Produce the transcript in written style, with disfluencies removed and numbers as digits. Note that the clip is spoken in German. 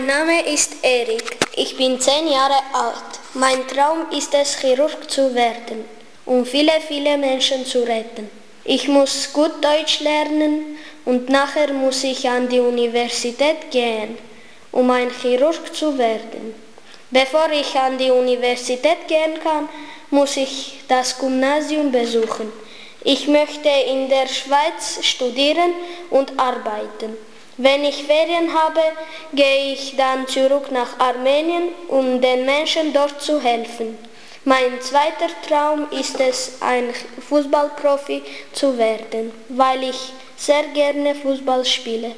Mein Name ist Erik. Ich bin 10 Jahre alt. Mein Traum ist es, Chirurg zu werden, um viele, viele Menschen zu retten. Ich muss gut Deutsch lernen und nachher muss ich an die Universität gehen, um ein Chirurg zu werden. Bevor ich an die Universität gehen kann, muss ich das Gymnasium besuchen. Ich möchte in der Schweiz studieren und arbeiten. Wenn ich Ferien habe, gehe ich dann zurück nach Armenien, um den Menschen dort zu helfen. Mein zweiter Traum ist es, ein Fußballprofi zu werden, weil ich sehr gerne Fußball spiele.